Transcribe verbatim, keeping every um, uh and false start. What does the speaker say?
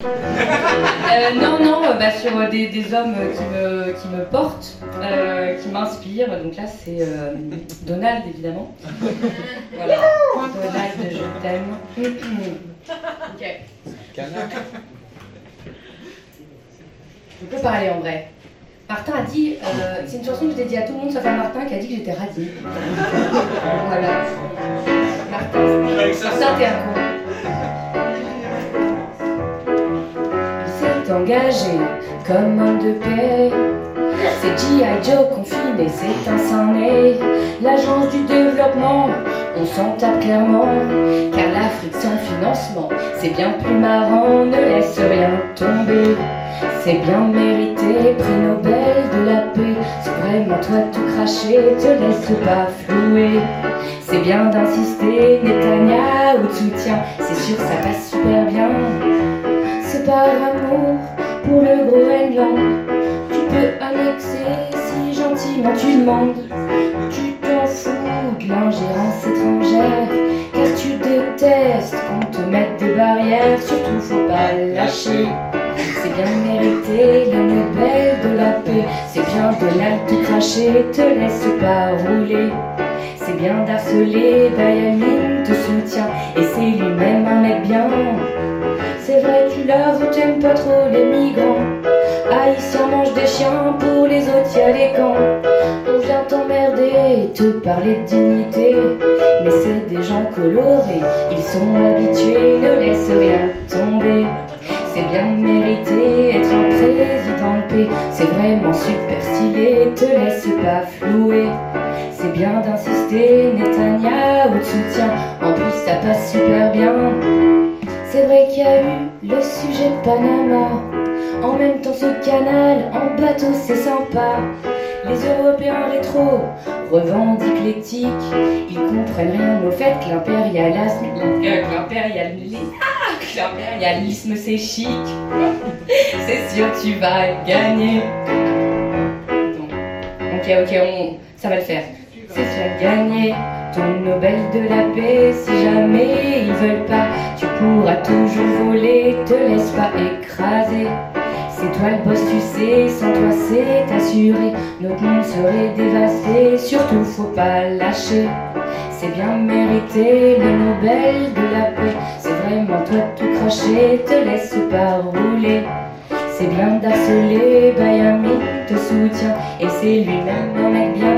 Euh, non, non, euh, bah, sur euh, des, des hommes euh, qui, me, qui me portent, euh, qui m'inspirent. Donc là, c'est euh, Donald, évidemment. Voilà, Donald, je t'aime. Ok. On peut parler en vrai. Martin a dit, euh, c'est une chanson que je dédie à tout le monde sauf à Martin qui a dit que j'étais radie. Voilà. Martin, Martin, t'es un con. Il s'est engagé comme homme de paix. C'est G I Joe confiné, c'est un sang né. L'agence du développement, on s'en tape clairement. Car l'Afrique sans financement, c'est bien plus marrant. Ne laisse rien tomber. C'est bien mérité, prix Nobel de la paix. C'est vraiment toi tout cracher, te laisse pas flouer. C'est bien d'insister, Netanyahou te soutient. C'est sûr ça passe super bien. C'est par amour pour le Groenland. Tu peux annexer si gentiment tu demandes. Tu t'en fous de l'ingérence étrangère. Car tu détestes qu'on te mette des barrières. Surtout faut pas lâcher. C'est bien mérité, le Nobel de la paix. C'est bien Donald tout cracher, te laisse pas rouler. C'est bien d'harceler, Bayamin te soutient. Et c'est lui-même un mec bien. C'est vrai tu l'avoues, t'aimes pas trop les migrants. Haïtiens mangent des chiens, pour les autres y'a des camps. On vient t'emmerder et te parler de dignité. Mais c'est des gens colorés, ils sont habitués, ne laisse rien tomber. C'est bien mérité, être un président de paix. C'est vraiment super stylé, te laisse pas flouer. C'est bien d'insister, Netanyahou te soutient. En plus ça passe super bien. C'est vrai qu'il y a eu le sujet de Panama. En même temps ce canal, en bateau c'est sympa. Les Européens rétro revendiquent l'éthique. Ils comprennent rien au fait que l'impérialisme l'impérialisme ah, l'impérialisme c'est chic. C'est sûr tu vas gagner. Ok ok on, ça va le faire. C'est sûr gagner ton Nobel de la paix. Si jamais ils veulent pas, tu pourras toujours voler. Te laisse pas écraser. C'est toi le boss tu sais, sans toi c'est assuré. Notre monde serait dévasté, surtout faut pas lâcher. C'est bien mérité, le Nobel de la paix. C'est vraiment toi tout cracher, te laisse pas rouler. C'est bien d'harceler, Bayamin te soutient. Et c'est lui-même un mec bien.